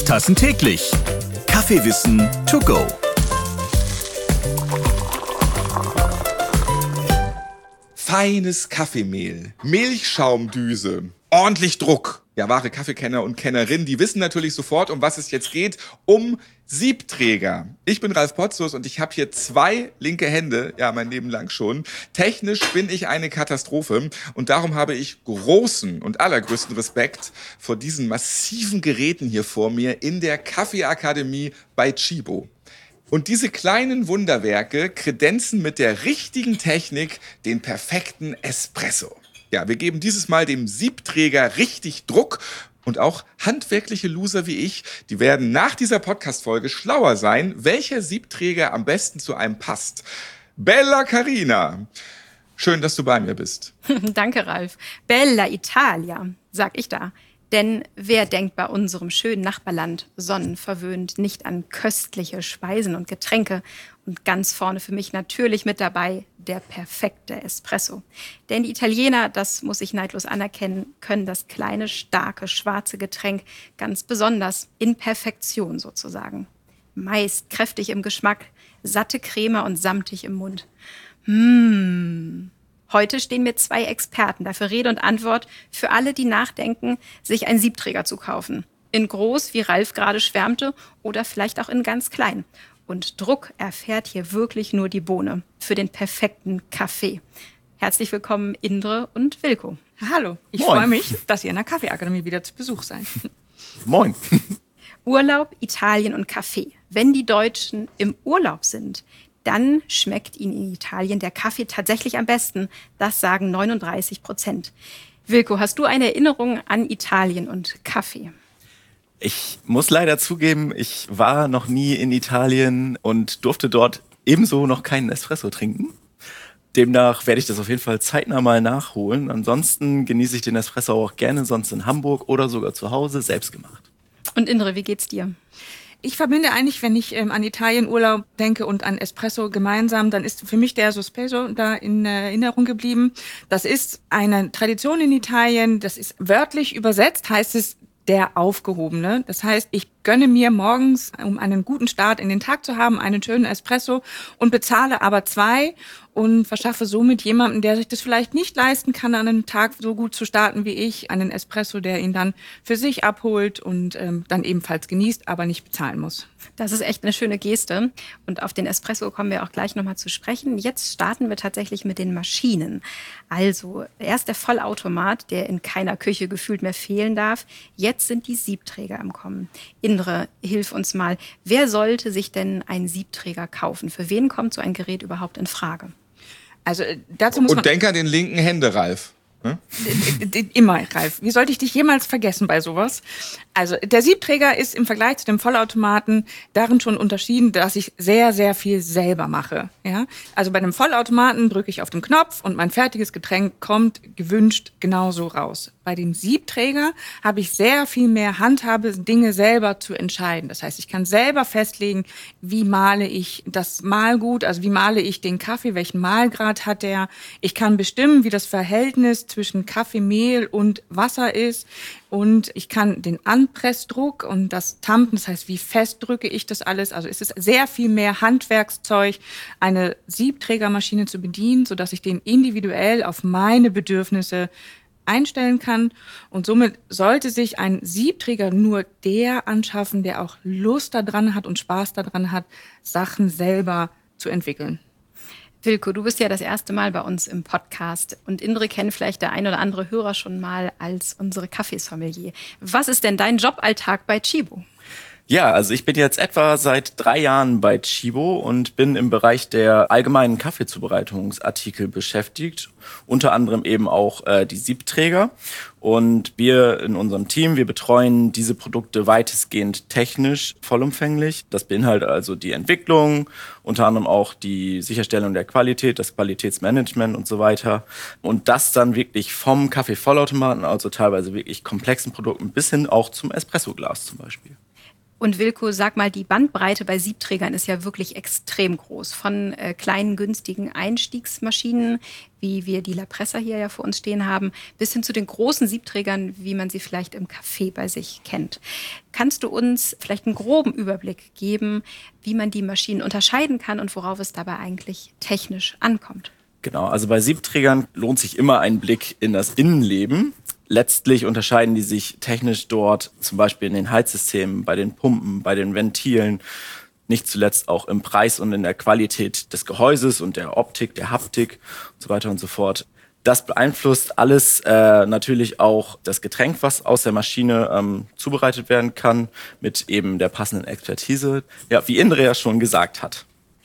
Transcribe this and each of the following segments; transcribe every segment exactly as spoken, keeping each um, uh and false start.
Tassen täglich. Kaffeewissen to go. Feines Kaffeemehl, Milchschaumdüse, ordentlich Druck. Ja, wahre Kaffeekenner und Kennerinnen, die wissen natürlich sofort, um was es jetzt geht. Um Siebträger. Ich bin Ralf Potzus und ich habe hier zwei linke Hände, ja, mein Leben lang schon. Technisch bin ich eine Katastrophe und darum habe ich großen und allergrößten Respekt vor diesen massiven Geräten hier vor mir in der Kaffeeakademie bei Tchibo. Und diese kleinen Wunderwerke kredenzen mit der richtigen Technik den perfekten Espresso. Ja, wir geben dieses Mal dem Siebträger richtig Druck und auch handwerkliche Loser wie ich, die werden nach dieser Podcast-Folge schlauer sein, welcher Siebträger am besten zu einem passt. Bella Carina, schön, dass du bei mir bist. Danke, Ralf. Bella Italia, sag ich da. Denn wer denkt bei unserem schönen Nachbarland sonnenverwöhnt nicht an köstliche Speisen und Getränke? Und ganz vorne für mich natürlich mit dabei der perfekte Espresso. Denn die Italiener, das muss ich neidlos anerkennen, können das kleine, starke, schwarze Getränk ganz besonders in Perfektion sozusagen. Meist kräftig im Geschmack, satte Creme und samtig im Mund. Mmh. Heute stehen mir zwei Experten dafür Rede und Antwort für alle, die nachdenken, sich einen Siebträger zu kaufen. In groß, wie Ralf gerade schwärmte, oder vielleicht auch in ganz klein. Und Druck erfährt hier wirklich nur die Bohne für den perfekten Kaffee. Herzlich willkommen, Indre und Wilko. Hallo, ich Moin. freue mich, dass ihr in der Kaffeeakademie wieder zu Besuch seid. Moin. Urlaub, Italien und Kaffee. Wenn die Deutschen im Urlaub sind, dann schmeckt ihnen in Italien der Kaffee tatsächlich am besten. Das sagen neununddreißig Prozent. Wilko, hast du eine Erinnerung an Italien und Kaffee? Ich muss leider zugeben, ich war noch nie in Italien und durfte dort ebenso noch keinen Espresso trinken. Demnach werde ich das auf jeden Fall zeitnah mal nachholen. Ansonsten genieße ich den Espresso auch gerne sonst in Hamburg oder sogar zu Hause selbst gemacht. Und Indre, wie geht's dir? Ich verbinde eigentlich, wenn ich ähm, an Italienurlaub denke und an Espresso gemeinsam, dann ist für mich der Sospeso da in Erinnerung geblieben. Das ist eine Tradition in Italien, das ist wörtlich übersetzt, heißt es der Aufgehobene. Das heißt, ich gönne mir morgens, um einen guten Start in den Tag zu haben, einen schönen Espresso und bezahle aber zwei und verschaffe somit jemandem, der sich das vielleicht nicht leisten kann, an einem Tag so gut zu starten wie ich, einen Espresso, der ihn dann für sich abholt und ähm, dann ebenfalls genießt, aber nicht bezahlen muss. Das ist echt eine schöne Geste. Und auf den Espresso kommen wir auch gleich nochmal zu sprechen. Jetzt starten wir tatsächlich mit den Maschinen. Also erst der Vollautomat, der in keiner Küche gefühlt mehr fehlen darf. Jetzt sind die Siebträger am Kommen. Indre, hilf uns mal. Wer sollte sich denn einen Siebträger kaufen? Für wen kommt so ein Gerät überhaupt in Frage? Also dazu muss man Und denk an den linken Hände, Ralf. Hm? Immer, Ralf. Wie sollte ich dich jemals vergessen bei sowas? Also der Siebträger ist im Vergleich zu dem Vollautomaten darin schon unterschieden, dass ich sehr, sehr viel selber mache. Ja? Also bei dem Vollautomaten drücke ich auf den Knopf und mein fertiges Getränk kommt gewünscht genauso raus. Bei dem Siebträger habe ich sehr viel mehr Handhabe, Dinge selber zu entscheiden. Das heißt, ich kann selber festlegen, wie male ich das Mahlgut, also wie male ich den Kaffee, welchen Mahlgrad hat der. Ich kann bestimmen, wie das Verhältnis zwischen Kaffeemehl und Wasser ist. Und ich kann den Anpressdruck und das Tampen, das heißt, wie fest drücke ich das alles. Also es ist sehr viel mehr Handwerkszeug, eine Siebträgermaschine zu bedienen, sodass ich den individuell auf meine Bedürfnisse einstellen kann. Und somit sollte sich ein Siebträger nur der anschaffen, der auch Lust daran hat und Spaß daran hat, Sachen selber zu entwickeln. Wilko, du bist ja das erste Mal bei uns im Podcast und Indre kennt vielleicht der ein oder andere Hörer schon mal als unsere Kaffeesommelier. Was ist denn dein Joballtag bei Tchibo? Ja, also ich bin jetzt etwa seit drei Jahren bei Tchibo und bin im Bereich der allgemeinen Kaffeezubereitungsartikel beschäftigt. Unter anderem eben auch äh, die Siebträger. Und wir in unserem Team, wir betreuen diese Produkte weitestgehend technisch vollumfänglich. Das beinhaltet also die Entwicklung, unter anderem auch die Sicherstellung der Qualität, das Qualitätsmanagement und so weiter. Und das dann wirklich vom Kaffeevollautomaten, also teilweise wirklich komplexen Produkten, bis hin auch zum Espressoglas zum Beispiel. Und Wilko, sag mal, die Bandbreite bei Siebträgern ist ja wirklich extrem groß. Von äh, kleinen, günstigen Einstiegsmaschinen, wie wir die Lapressa hier ja vor uns stehen haben, bis hin zu den großen Siebträgern, wie man sie vielleicht im Café bei sich kennt. Kannst du uns vielleicht einen groben Überblick geben, wie man die Maschinen unterscheiden kann und worauf es dabei eigentlich technisch ankommt? Genau, also bei Siebträgern lohnt sich immer ein Blick in das Innenleben. Letztlich unterscheiden die sich technisch dort zum Beispiel in den Heizsystemen, bei den Pumpen, bei den Ventilen, nicht zuletzt auch im Preis und in der Qualität des Gehäuses und der Optik, der Haptik und so weiter und so fort. Das beeinflusst alles äh, natürlich auch das Getränk, was aus der Maschine ähm, zubereitet werden kann, mit eben der passenden Expertise, ja, wie Indre ja schon gesagt hat.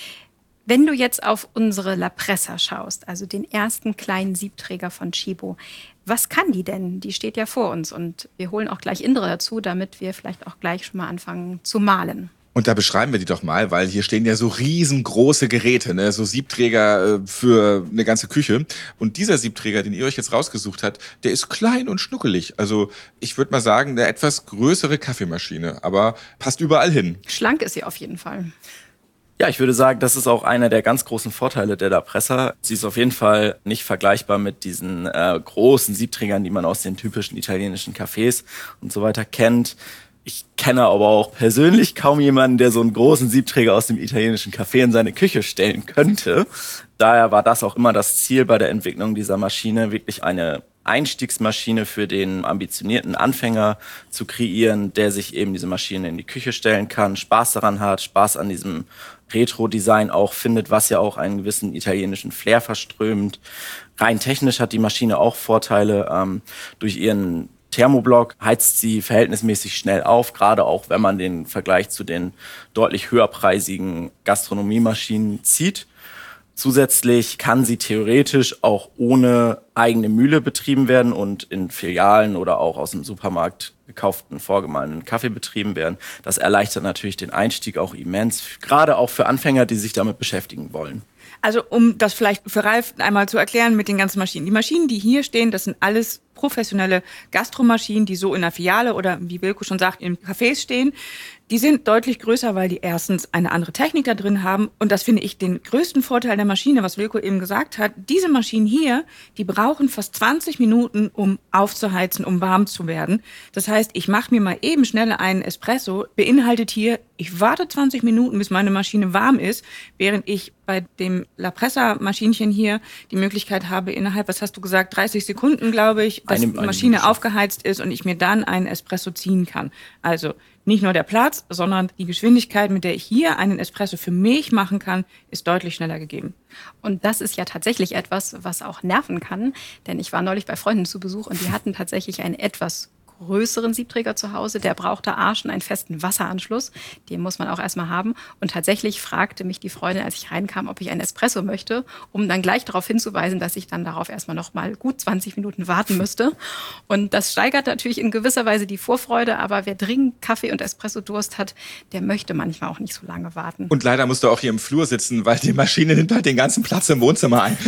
Wenn du jetzt auf unsere Lapressa schaust, also den ersten kleinen Siebträger von Tchibo, was kann die denn? Die steht ja vor uns und wir holen auch gleich Indre dazu, damit wir vielleicht auch gleich schon mal anfangen zu malen. Und da beschreiben wir die doch mal, weil hier stehen ja so riesengroße Geräte, ne? So Siebträger äh, für eine ganze Küche. Und dieser Siebträger, den ihr euch jetzt rausgesucht habt, der ist klein und schnuckelig. Also ich würde mal sagen, eine etwas größere Kaffeemaschine, aber passt überall hin. Schlank ist sie auf jeden Fall. Ja, ich würde sagen, das ist auch einer der ganz großen Vorteile der Lapressa. Sie ist auf jeden Fall nicht vergleichbar mit diesen äh, großen Siebträgern, die man aus den typischen italienischen Cafés und so weiter kennt. Ich kenne aber auch persönlich kaum jemanden, der so einen großen Siebträger aus dem italienischen Café in seine Küche stellen könnte. Daher war das auch immer das Ziel bei der Entwicklung dieser Maschine, wirklich eine Einstiegsmaschine für den ambitionierten Anfänger zu kreieren, der sich eben diese Maschine in die Küche stellen kann, Spaß daran hat, Spaß an diesem Retro-Design auch findet, was ja auch einen gewissen italienischen Flair verströmt. Rein technisch hat die Maschine auch Vorteile. Ähm, durch ihren Thermoblock heizt sie verhältnismäßig schnell auf, gerade auch wenn man den Vergleich zu den deutlich höherpreisigen Gastronomiemaschinen zieht. Zusätzlich kann sie theoretisch auch ohne eigene Mühle betrieben werden und in Filialen oder auch aus dem Supermarkt gekauften, vorgemahlenen Kaffee betrieben werden. Das erleichtert natürlich den Einstieg auch immens, gerade auch für Anfänger, die sich damit beschäftigen wollen. Also um das vielleicht für Ralf einmal zu erklären mit den ganzen Maschinen. Die Maschinen, die hier stehen, das sind alles professionelle Gastromaschinen, die so in der Filiale oder wie Wilko schon sagt, in Cafés stehen. Die sind deutlich größer, weil die erstens eine andere Technik da drin haben. Und das finde ich den größten Vorteil der Maschine, was Wilko eben gesagt hat. Diese Maschinen hier, die brauchen fast zwanzig Minuten, um aufzuheizen, um warm zu werden. Das heißt, ich mache mir mal eben schnell einen Espresso, beinhaltet hier, ich warte zwanzig Minuten, bis meine Maschine warm ist, während ich bei dem Lapressa-Maschinchen hier die Möglichkeit habe, innerhalb, was hast du gesagt, dreißig Sekunden, glaube ich, dass eine, die Maschine aufgeheizt ist und ich mir dann einen Espresso ziehen kann. Also nicht nur der Platz, sondern die Geschwindigkeit, mit der ich hier einen Espresso für mich machen kann, ist deutlich schneller gegeben. Und das ist ja tatsächlich etwas, was auch nerven kann. Denn ich war neulich bei Freunden zu Besuch und die hatten tatsächlich einen etwas größeren Siebträger zu Hause. Der brauchte A, schon einen festen Wasseranschluss. Den muss man auch erstmal haben. Und tatsächlich fragte mich die Freundin, als ich reinkam, ob ich einen Espresso möchte, um dann gleich darauf hinzuweisen, dass ich dann darauf erstmal noch mal gut zwanzig Minuten warten müsste. Und das steigert natürlich in gewisser Weise die Vorfreude. Aber wer dringend Kaffee- und Espresso-Durst hat, der möchte manchmal auch nicht so lange warten. Und leider musst du auch hier im Flur sitzen, weil die Maschine nimmt halt den ganzen Platz im Wohnzimmer ein.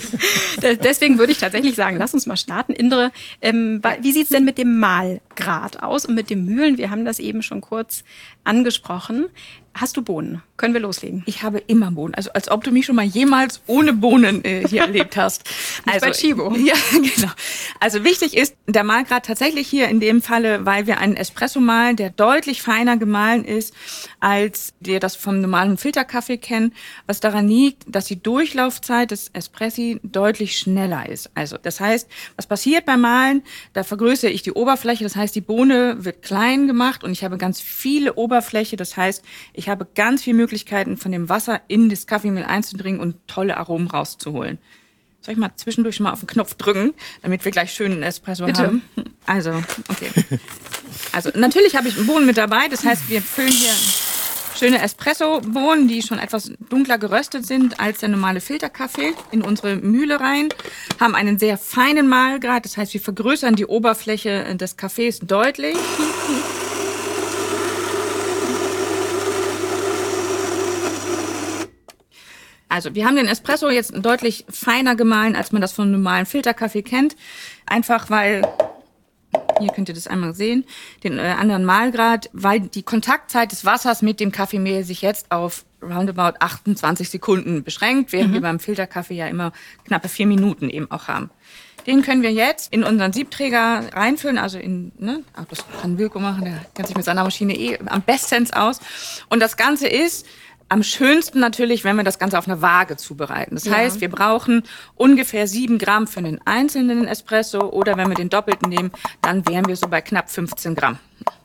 Deswegen würde ich tatsächlich sagen, lass uns mal starten. Indre, ähm, wie sieht's denn mit dem Mahlgrad aus und mit den Mühlen? Wir haben das eben schon kurz angesprochen. Hast du Bohnen? Können wir loslegen? Ich habe immer Bohnen. Also als ob du mich schon mal jemals ohne Bohnen äh, hier erlebt hast. Nicht Also bei Tchibo. Ja, genau. Also wichtig ist der Mahlgrad tatsächlich hier in dem Falle, weil wir einen Espresso mahlen, der deutlich feiner gemahlen ist, als wir das vom normalen Filterkaffee kennen. Was daran liegt, dass die Durchlaufzeit des Espressi deutlich schneller ist. Also das heißt, was passiert beim Mahlen? Da vergrößere ich die Oberfläche. Das heißt, die Bohne wird klein gemacht und ich habe ganz viele Oberfläche. Das heißt, ich Ich habe ganz viele Möglichkeiten, von dem Wasser in das Kaffeemehl einzudringen und tolle Aromen rauszuholen. Soll ich mal zwischendurch mal auf den Knopf drücken, damit wir gleich schönen Espresso Bitte. haben? Also, okay. Also, natürlich habe ich Bohnen mit dabei. Das heißt, wir füllen hier schöne Espresso-Bohnen, die schon etwas dunkler geröstet sind als der normale Filterkaffee, in unsere Mühle rein. Haben einen sehr feinen Mahlgrad. Das heißt, wir vergrößern die Oberfläche des Kaffees deutlich. Also, wir haben den Espresso jetzt deutlich feiner gemahlen, als man das von einem normalen Filterkaffee kennt. Einfach weil hier könnt ihr das einmal sehen, den äh, anderen Mahlgrad, weil die Kontaktzeit des Wassers mit dem Kaffeemehl sich jetzt auf roundabout achtundzwanzig Sekunden beschränkt, während mhm. wir beim Filterkaffee ja immer knappe vier Minuten eben auch haben. Den können wir jetzt in unseren Siebträger reinfüllen, also in, ne, auch das kann Wilko machen, der kennt sich mit seiner Maschine eh am bestens aus. Und das Ganze ist am schönsten natürlich, wenn wir das Ganze auf einer Waage zubereiten. Das ja. heißt, wir brauchen ungefähr sieben Gramm für einen einzelnen Espresso oder wenn wir den doppelten nehmen, dann wären wir so bei knapp fünfzehn Gramm.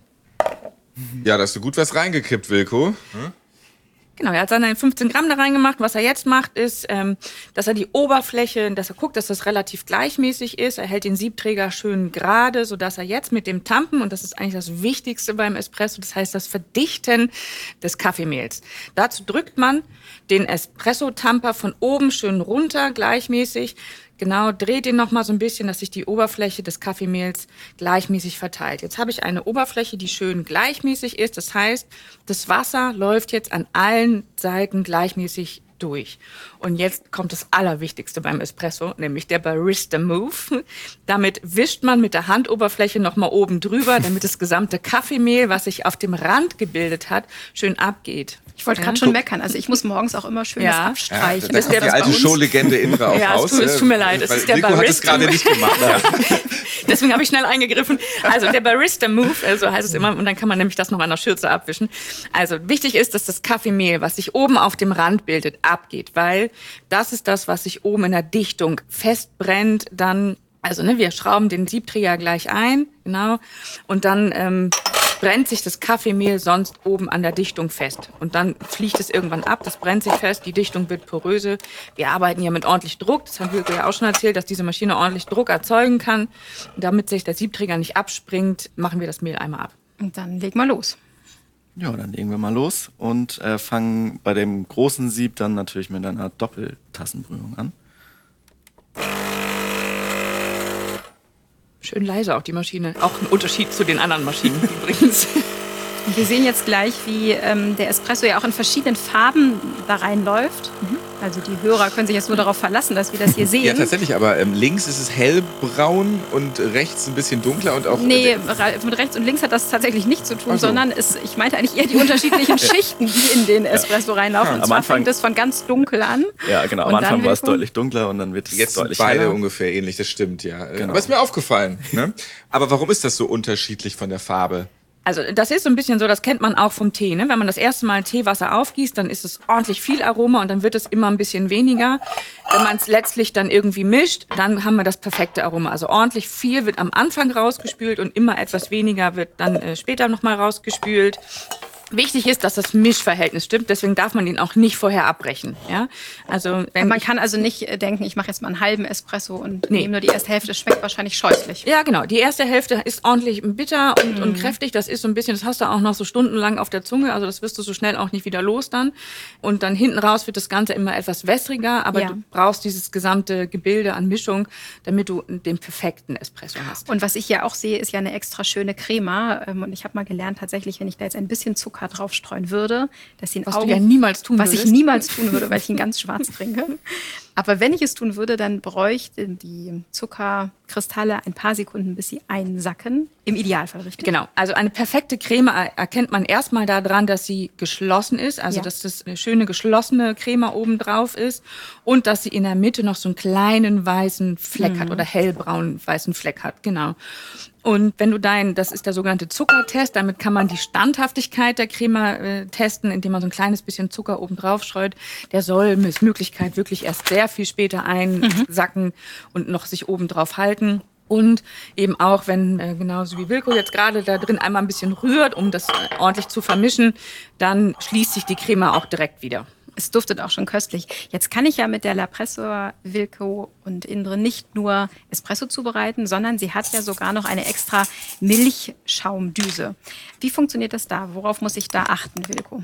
Ja, da hast du gut was reingekippt, Wilko. Hm? Genau, er hat seine fünfzehn Gramm da reingemacht. Was er jetzt macht, ist, ähm, dass er die Oberfläche, dass er guckt, dass das relativ gleichmäßig ist. Er hält den Siebträger schön gerade, sodass er jetzt mit dem Tampen, und das ist eigentlich das Wichtigste beim Espresso, das heißt das Verdichten des Kaffeemehls. Dazu drückt man den Espresso-Tamper von oben schön runter, gleichmäßig. Genau, dreht ihn noch mal so ein bisschen, dass sich die Oberfläche des Kaffeemehls gleichmäßig verteilt. Jetzt habe ich eine Oberfläche, die schön gleichmäßig ist. Das heißt, das Wasser läuft jetzt an allen Seiten gleichmäßig durch. Und jetzt kommt das Allerwichtigste beim Espresso, nämlich der Barista Move. Damit wischt man mit der Handoberfläche noch mal oben drüber, damit das gesamte Kaffeemehl, was sich auf dem Rand gebildet hat, schön abgeht. Ich wollte gerade ja. schon meckern. Also ich muss morgens auch immer schön ja. das abstreichen. Ja, das ist die alte Showlegende Indra auch ja, raus. Ja, es tut mir leid. Es ist der Barista. Hat es gerade nicht gemacht. Ja. Deswegen habe ich schnell eingegriffen. Also der Barista Move, so also heißt es immer. Und dann kann man nämlich das noch an der Schürze abwischen. Also wichtig ist, dass das Kaffeemehl, was sich oben auf dem Rand bildet, abgeht. Weil das ist das, was sich oben in der Dichtung festbrennt. Dann, also ne, wir schrauben den Siebträger gleich ein. Genau. Und dann ähm, brennt sich das Kaffeemehl sonst oben an der Dichtung fest. Und dann fliegt es irgendwann ab, das brennt sich fest, die Dichtung wird poröse. Wir arbeiten ja mit ordentlich Druck, das haben wir ja auch schon erzählt, dass diese Maschine ordentlich Druck erzeugen kann. Und damit sich der Siebträger nicht abspringt, machen wir das Mehl einmal ab. Und dann leg mal los. Ja, dann legen wir mal los und äh, fangen bei dem großen Sieb dann natürlich mit einer Doppeltassenbrühung an. Schön leise auch die Maschine. Auch ein Unterschied zu den anderen Maschinen übrigens. Wir sehen jetzt gleich, wie ähm, der Espresso ja auch in verschiedenen Farben da reinläuft. Mhm. Also die Hörer können sich jetzt nur darauf verlassen, dass wir das hier sehen. Ja, tatsächlich, aber ähm, links ist es hellbraun und rechts ein bisschen dunkler und auch... Nee, mit rechts und links hat das tatsächlich nichts zu tun, so. sondern es, ich meinte eigentlich eher die unterschiedlichen Schichten, die in den Espresso reinlaufen. Ja, und zwar fängt das von ganz dunkel an. Ja, genau. Am Anfang war es deutlich dunkler und dann wird es jetzt deutlich beide heller. Ungefähr ähnlich, das stimmt, ja. Genau. Aber ist mir aufgefallen. Ne? Aber warum ist das so unterschiedlich von der Farbe? Also das ist so ein bisschen so, das kennt man auch vom Tee. Ne? Wenn man das erste Mal Teewasser aufgießt, dann ist es ordentlich viel Aroma und dann wird es immer ein bisschen weniger. Wenn man es letztlich dann irgendwie mischt, dann haben wir das perfekte Aroma. Also ordentlich viel wird am Anfang rausgespült und immer etwas weniger wird dann äh, später nochmal rausgespült. Wichtig ist, dass das Mischverhältnis stimmt, deswegen darf man den auch nicht vorher abbrechen. Ja? Also wenn man kann also nicht denken, ich mache jetzt mal einen halben Espresso und nee. nehme nur die erste Hälfte, das schmeckt wahrscheinlich scheußlich. Ja, genau. Die erste Hälfte ist ordentlich bitter und, mhm. und kräftig. Das ist so ein bisschen, das hast du auch noch so stundenlang auf der Zunge, also das wirst du so schnell auch nicht wieder los dann. Und dann hinten raus wird das Ganze immer etwas wässriger, aber ja. du brauchst dieses gesamte Gebilde an Mischung, damit du den perfekten Espresso hast. Und was ich ja auch sehe, ist ja eine extra schöne Crema. Und ich habe mal gelernt, tatsächlich, wenn ich da jetzt ein bisschen Zucker draufstreuen würde, dass ihn was Augen, du ja niemals tun was würdest. ich niemals tun würde, weil ich ihn ganz schwarz trinke. Aber wenn ich es tun würde, dann bräuchten die Zuckerkristalle ein paar Sekunden, bis sie einsacken. Im Idealfall, richtig? Genau. Also eine perfekte Creme erkennt man erstmal daran, dass sie geschlossen ist. Also ja. dass das eine schöne geschlossene Creme oben drauf ist und dass sie in der Mitte noch so einen kleinen weißen Fleck mhm. hat oder hellbraunen weißen Fleck hat. Genau. Und wenn du dein, das ist der sogenannte Zuckertest, damit kann man die Standhaftigkeit der Creme äh, testen, indem man so ein kleines bisschen Zucker oben drauf streut. Der soll mit Möglichkeit wirklich erst sehr viel später einsacken mhm. und noch sich oben drauf halten. Und eben auch, wenn, äh, genauso wie Wilko jetzt gerade da drin einmal ein bisschen rührt, um das äh, ordentlich zu vermischen, dann schließt sich die Creme auch direkt wieder. Es duftet auch schon köstlich. Jetzt kann ich ja mit der L'Apresso, Wilko und Indre nicht nur Espresso zubereiten, sondern sie hat ja sogar noch eine extra Milchschaumdüse. Wie funktioniert das da? Worauf muss ich da achten, Wilko?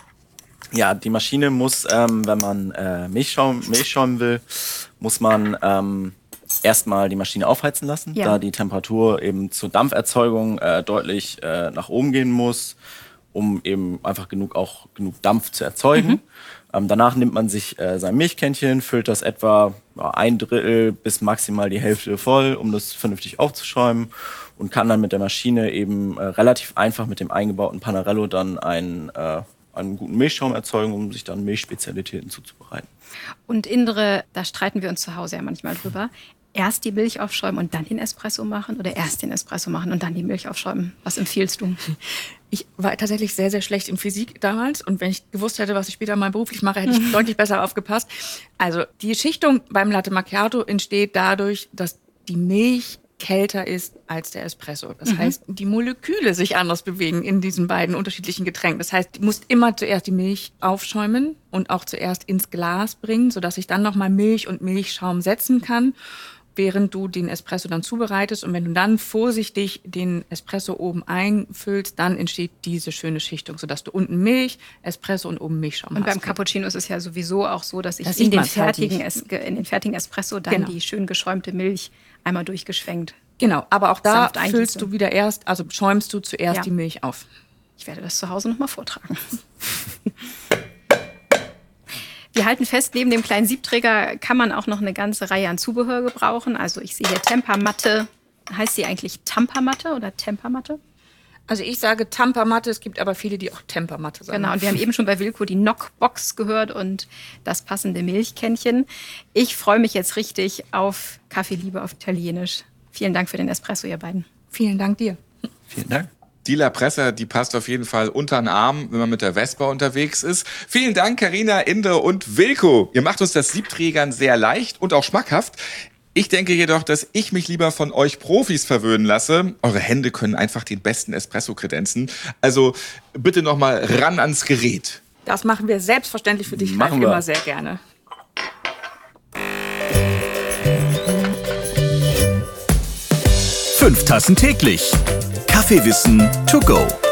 Ja, die Maschine muss, ähm, wenn man äh, Milchschaum, Milchschaum will, muss man ähm, erstmal die Maschine aufheizen lassen, ja. da die Temperatur eben zur Dampferzeugung äh, deutlich äh, nach oben gehen muss, um eben einfach genug auch genug Dampf zu erzeugen. Mhm. Ähm, danach nimmt man sich äh, sein Milchkännchen, füllt das etwa ja, ein Drittel bis maximal die Hälfte voll, um das vernünftig aufzuschäumen und kann dann mit der Maschine eben äh, relativ einfach mit dem eingebauten Panarello dann einen, äh, einen guten Milchschaum erzeugen, um sich dann Milchspezialitäten zuzubereiten. Und Indre, da streiten wir uns zu Hause ja manchmal drüber. Erst die Milch aufschäumen und dann den Espresso machen oder erst den Espresso machen und dann die Milch aufschäumen? Was empfiehlst du? Ich war tatsächlich sehr, sehr schlecht in Physik damals. Und wenn ich gewusst hätte, was ich später mal beruflich mache, hätte ich deutlich besser aufgepasst. Also die Schichtung beim Latte Macchiato entsteht dadurch, dass die Milch kälter ist als der Espresso. Das mhm. heißt, die Moleküle sich anders bewegen in diesen beiden unterschiedlichen Getränken. Das heißt, du musst immer zuerst die Milch aufschäumen und auch zuerst ins Glas bringen, sodass ich dann nochmal Milch und Milchschaum setzen kann, während du den Espresso dann zubereitest. Und wenn du dann vorsichtig den Espresso oben einfüllst, dann entsteht diese schöne Schichtung, sodass du unten Milch, Espresso und oben Milchschaum und hast. Und beim Cappuccino ist es ja sowieso auch so, dass ich das in, den fertigen halt es, in den fertigen Espresso dann genau. die schön geschäumte Milch einmal durchgeschwenkt. Genau, aber auch da füllst du wieder erst, also schäumst du zuerst ja. die Milch auf. Ich werde das zu Hause nochmal vortragen. Wir halten fest, neben dem kleinen Siebträger kann man auch noch eine ganze Reihe an Zubehör gebrauchen. Also ich sehe hier Tempamatte. Heißt sie eigentlich Tampamatte oder Tempamatte? Also ich sage Tampamatte, es gibt aber viele, die auch Tempamatte sagen. Genau, und wir haben eben schon bei Wilko die Knockbox gehört und das passende Milchkännchen. Ich freue mich jetzt richtig auf Kaffeeliebe auf Italienisch. Vielen Dank für den Espresso, ihr beiden. Vielen Dank dir. Vielen Dank. Die La Pressa, die passt auf jeden Fall unter den Arm, wenn man mit der Vespa unterwegs ist. Vielen Dank, Carina, Indre und Wilko. Ihr macht uns das Siebträgern sehr leicht und auch schmackhaft. Ich denke jedoch, dass ich mich lieber von euch Profis verwöhnen lasse. Eure Hände können einfach den besten Espresso kredenzen. Also bitte noch mal ran ans Gerät. Das machen wir selbstverständlich für dich, Ralf, immer sehr gerne. Fünf Tassen täglich. Kaffeewissen to go.